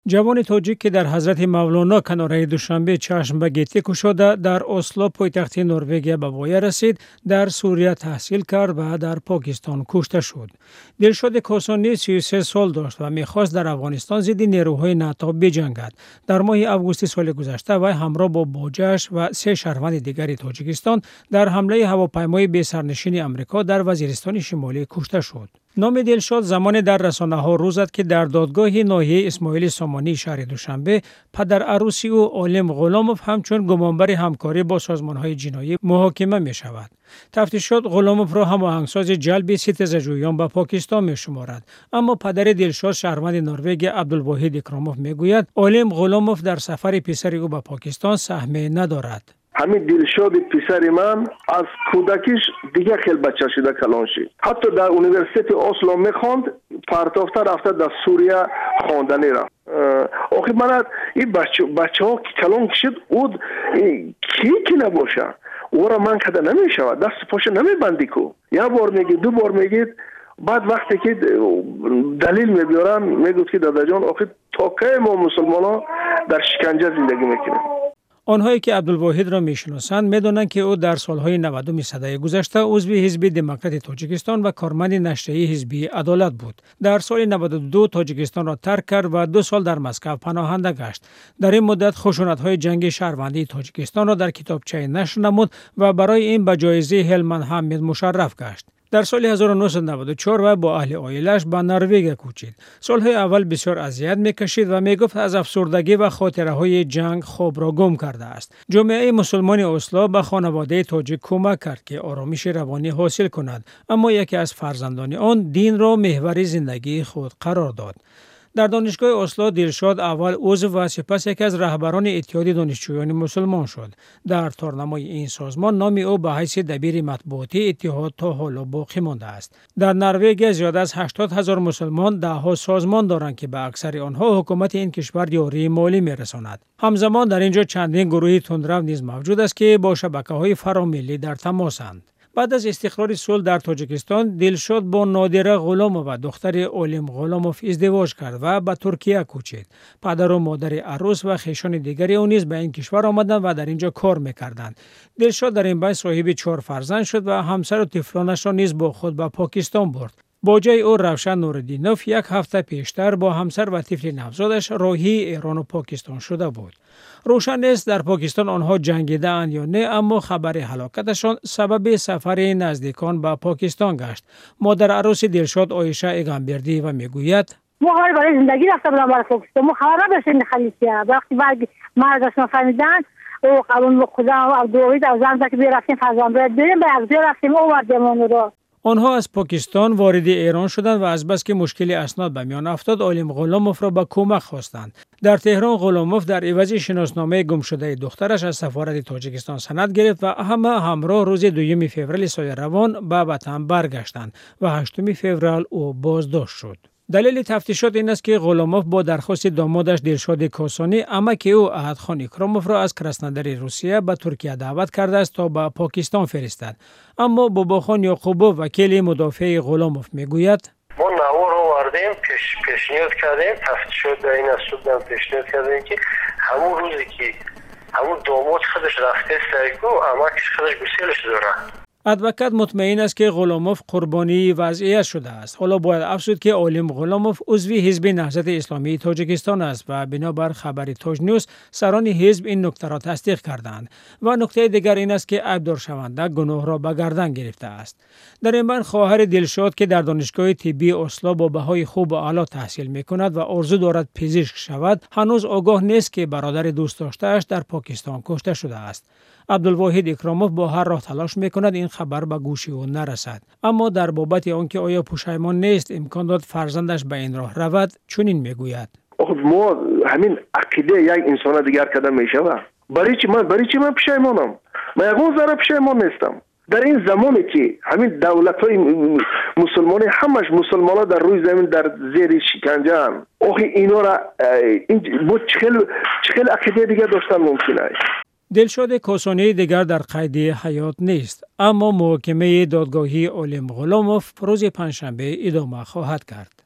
جوان تاجیک که در حضرت مولانا کناره دوشنبه چشم به گیتی گشوده در اسلو پایتخت نروژ به وای رسید، در سوریه تحصیل کرد و در پاکستان کشته شد. دلشاد کوسانی 33 سال داشت و می‌خواست در افغانستان ضد نیروهای ناتو بجنگد. در ماه آگوست سال گذشته وی همراه با بوجه‌اش و 3 شهروند دیگر تاجیکستان در حمله هواپیمای بی سرنشین آمریکا در وزیرستان شمالی کشته شد. نام دلشاد زمان در رسانه‌ها روز زد که در دادگاه ناحیه اسماعیل سامانی شهر دوشنبه پدر عروسی او عالم غلاموف همچون گمانبر همکاری با سازمان‌های جنایی محاکمه می‌شود. تفتیشات غلاموف را هماهنگساز جلب ستیزجویان به پاکستان می‌شمارد، اما پدر دلشاد شهروند نروژ عبدالواحد اکراموف میگوید عالم غلاموف در سفر پسر او به پاکستان سهمی ندارد. همین دلشاد پسر من از کودکیش دیگه خیلی بچه شده کلان شد. حتی در اونیورسیته اسلو میخواند، پرتافته رفته در سوریه خواندنی رفت. آخه من این بچه ها کلان کشید او کی نباشه او را من کده نمیشود، دست پاش نمیبندی کو. یک بار میگی، 2 بار میگید، بعد وقتی که دلیل میبیارن میگوید که دادا جان آخه تا کی ما مسلمان ها در شکنجه زندگی میکنیم. آنهایی که عبدالواحد را میشناسند میدانند که او در سالهای 90 سده گذشته عضو حزب دموکرات تاجیکستان و کارمند نشریه حزب عدالت بود. در سال 92 تاجیکستان را ترک کرد و 2 سال در مسکو پناهنده گشت. در این مدت خشونت‌های جنگ شهروندی تاجیکستان را در کتابچه نشر نمود و برای این به جایزه هلمن حمید مشرف گشت. در سال 1994 و با اهل عائله‌اش به نروژ کوچید. سالهای اول بسیار اذیت می‌کشید و میگفت از افسردگی و خاطره‌های جنگ خواب را گم کرده است. جامعه مسلمان اسلو به خانواده تاجیک کمک کرد که آرامش روانی حاصل کند، اما یکی از فرزندان آن دین را محور زندگی خود قرار داد. در دانشگاه اسلو دلشاد اول عضو و سپس یکی از رهبران اتحاد دانشجویان مسلمان شد. در تارنمای این سازمان نام او به حیث دبیر مطبوعاتی اتحاد تا حالا باقی مانده است. در نروژ زیاد از 80,000 مسلمان 10 سازمان دارند که به اکثر آنها حکومت این کشور یاری مالی میرساند. همزمان در اینجا چندین گروه تندرو نیز موجود است که با شبکه‌های فراملی در تماسند. بعد از استقرار صلح در تاجیکستان، دلشاد با نادره غلاموف و دختر عالم غلاموف ازدواج کرد و به ترکیه کوچید. پدر و مادر عروس و خویشان دیگری او نیز به این کشور آمدند و در اینجا کار می‌کردند. دلشاد در این بین صاحب 4 فرزند شد و همسر و طفلانش را نیز با خود به پاکستان برد. با جای او روشن نوردینوف 1 هفته پیشتر با همسر و طفل نوزادش راهی ایران و پاکستان شده بود. روشن نیست در پاکستان آنها جنگیده اند یا نه، اما خبر هلاکتشان سبب سفر نزدیکان به پاکستان گشت. مادر عروس دلشاد عایشه ایگانبردی و میگوید ما برای زندگی رفته بودم برای پاکستان، ما خبر نداشتیم خلیجیه. وقتی بعد مردشون فهمیدن او قبول خدا و عبدالواحد از زن که برفتیم فرزند بریم به اگزی رفتیم آوردیم رو. آنها از پاکستان وارد ایران شدند و از بس که مشکل اسناد به میان افتاد عالم غلاموف را به کمک خواستند. در تهران غلاموف در عوض شناسنامه گم شده دخترش از سفارت تاجیکستان سند گرفت و همه همراه روز 2 فوریه سال روان به وطن برگشتند و 8 فوریه او بازداشت شد. دلیل تفتیشات این است که غلاموف با درخواست دامادش دلشاد کوسانی عمک او احدخان اکراموف را از کرسنوداری روسیه به ترکیه دعوت کرده است تا به پاکستان فرستد. اما باباخان یعقوبوف وکیل مدافع غلاموف میگوید ما نوا رو آوردیم، پیشنهاد کردیم، تفتیشات در این اصول پیشنهاد کردیم که همون روزی که همون داماد خودش رفته سرکو عمکش خودش بسیارش داره. ادوکات مطمئن است که غلاموف قربانی وضعیت شده است. حالا باید افزود که عالم غلاموف عضو حزب نهضت اسلامی تاجیکستان است و بنابر خبر تاج نیوز سران حزب این نکته را تصدیق کردند. و نکته دیگر این است که عیبدار شونده گناه را به گردن گرفته است. در این بین خواهر دلشاد که در دانشگاه طبی اسلو با بهای خوب و اعلی تحصیل میکند و آرزو دارد پزشک شود، هنوز آگاه نیست که برادر دوست داشته‌اش در پاکستان کشته شده است. عبدالواحد اکراموف با هر راه تلاش میکند این خبر به گوش او نرسد، اما در بابت آنکه آیا پشیمان نیست امکان داد فرزندش به این راه رود چنین میگوید ما همین عقیده یک انسان دیگر کده میشود. برای چی من پشیمانم؟ من یگان ذره پشیمان نیستم. در این زمانی که همین دولت‌های مسلمانی همش مسلمان‌ها در روی زمین در زیر شکنجه اند، آخه اینا را بود چخیل عقیده دیگر داشتن ممکنه است. دلشاد کوسانی دیگر در قید حیات نیست، اما محاکمه دادگاهی عالم غلاموف روز پنجشنبه ادامه خواهد کرد.